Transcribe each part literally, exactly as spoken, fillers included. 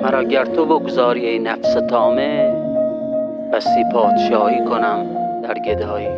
مرا گر تو بگذاری ای نفس طامع، بسی پادشاهی کنم در گدایی.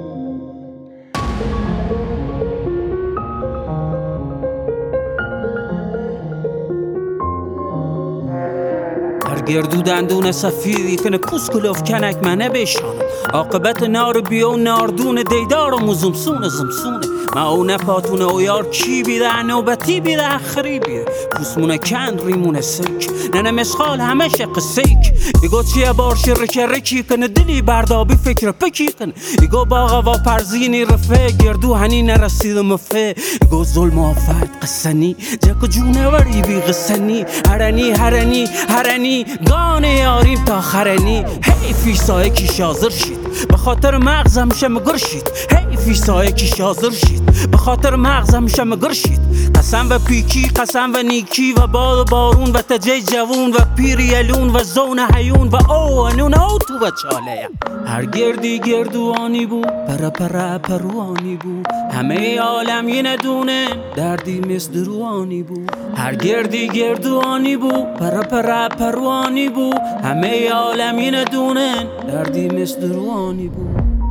در گردو دندون سفیدی کنه پوست کلوف کنک منه بشانم، عاقبت نار بیو ناردون دیدار و مزمسون زمسونه. ما او نپاتونه او یار کی بیده نوبتی بیده اخری بیده، پوسمونه کند ریمونه سک ننه مسخال همه شق سیک. ایگو چیه بارش رکه رکی کنه دلی بردابی فکر پکی کنه، ایگو باغا و پرزینی رفه گردو هنی نرسید مفه. ایگو ظلم و آفت قسنی جک جونه وری بی قسنی، هرنی هرنی هرنی گانه یاریم تا خرنی. حیفی سایه کی شازر شید به خاطر مغزم شم گرشید، حیفی سایه کی شازر شید به خاطر مغزم شم گرشید. قسم و پیکی قسم و نیکی و باد و بارون و تجه جوون و پیریلون و زون حیون و او انون او تو و چاله. هر گردی گردوانی بو پر پر پروانی بو، همه عالم یه ندونه دردی مثل روانی بو. هر گردی گردوانی بو پر پر پروانی بو، همه عالم یه ندونه دردی مثل روانی بو.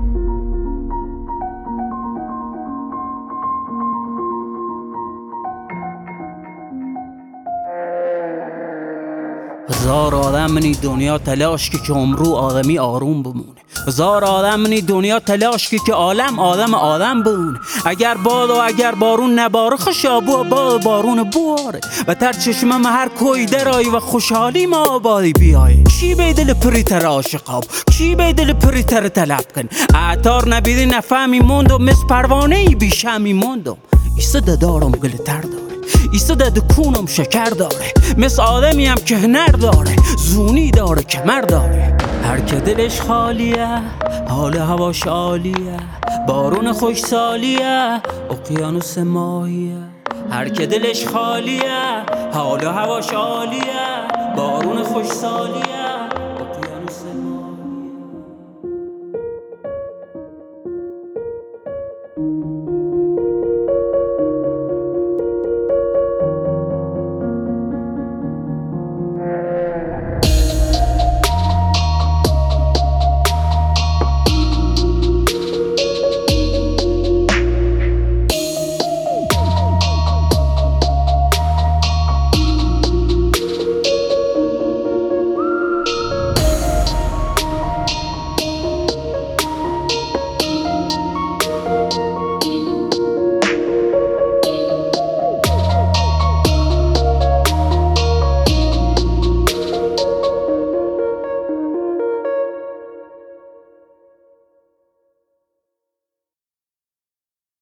هزار آدم منی دنیا تلاش که که عمرو آدمی آروم بمونه، هزار آدم منی دنیا تلاش که که عالم آدم آدم بمونه. اگر باد و اگر بارون نباره خوشابو و باد بارون بواره، و تر چشمم هر کوی درایی و خوشحالی ما آبادی بیایی. کی به دل پریتر عاشقاب کی به دل پریتر طلب کن، اعتار نبیدی نفهمی موندو مس پروانه ای بیشمی موندم. ایسا دارم گل تر داره، ایسا دکونم شکر داره، مثل آدمیم که هنر داره زونی داره کمر داره. هر که دلش خالیه حال هواش عالیه، بارون خوش سالیه اقیانوس ماهیه. هر که دلش خالیه حال هواش عالیه، بارون خوش سالیه